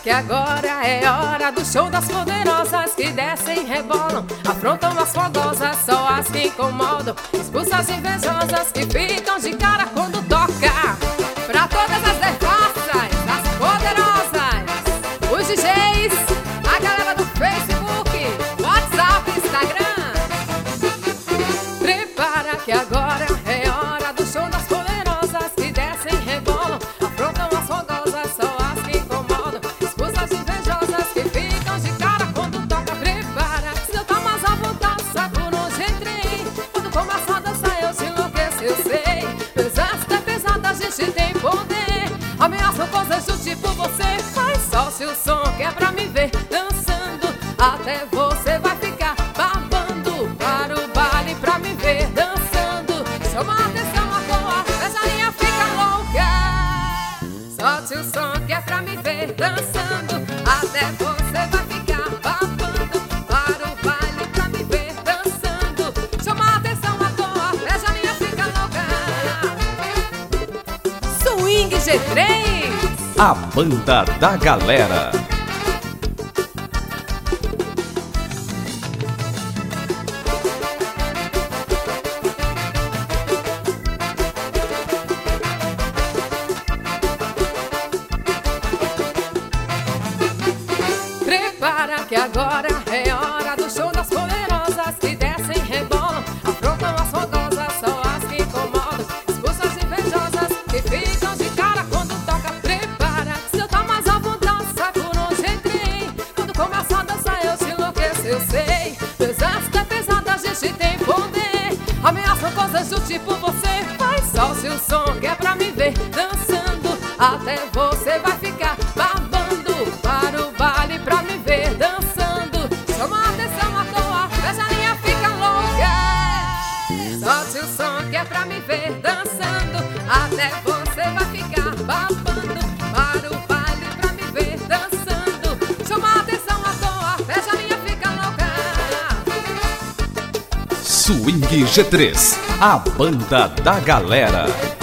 que agora é hora do show das poderosas que descem e rebolam, afrontam as fogosas, só as que incomodam, expulsas invejosas que ficam de cara quando toca. Pra todas as devassas, as poderosas, os DJs, a galera do Facebook, WhatsApp, Instagram. Prepara que agora é hora do show das poderosas que descem e rebolam, afrontam as fogosas, só as que incomodam, expulsas invejosas que ficam de cara quando toca. Prepara, se eu tá mais à vontade, sabe por onde entrei. Quando começa a dançar eu te enlouqueço, eu sei. Pesado é pesado, a gente tem poder. Ameaçam coisas do tipo você faz só se o som que é pra me ver dançando. Até você vai ficar babando para o baile pra me ver dançando. Chama a atenção à toa, essa linha fica louca. Solte o som que é pra me ver dançando. Até você vai ficar babando para o baile pra me ver dançando. Chama a atenção à toa, essa linha fica louca. Swing G3, a banda da galera. prepara que agora é hora do show das poderosas que descem e rebolam, afrontam as fogosas, só as que incomodam, expulsas invejosas que ficam de cara quando toca. Prepara, se eu tá mais à vontade, sabe por onde entrei. Quando começa a dançar eu te enlouqueço, eu sei. Pesado é pesado, a gente tem poder. Ameaçam coisas do tipo você faz só se o som que é pra me ver dançando. Até você vai ficar babando para o baile pra me ver dançando. Chama a atenção à toa, essa linha fica louca. Solte o som que é pra me ver dançando. Até você vai ficar babando para o baile pra me ver dançando. Chama a atenção à toa, essa linha fica louca. Swing G3, a banda da galera.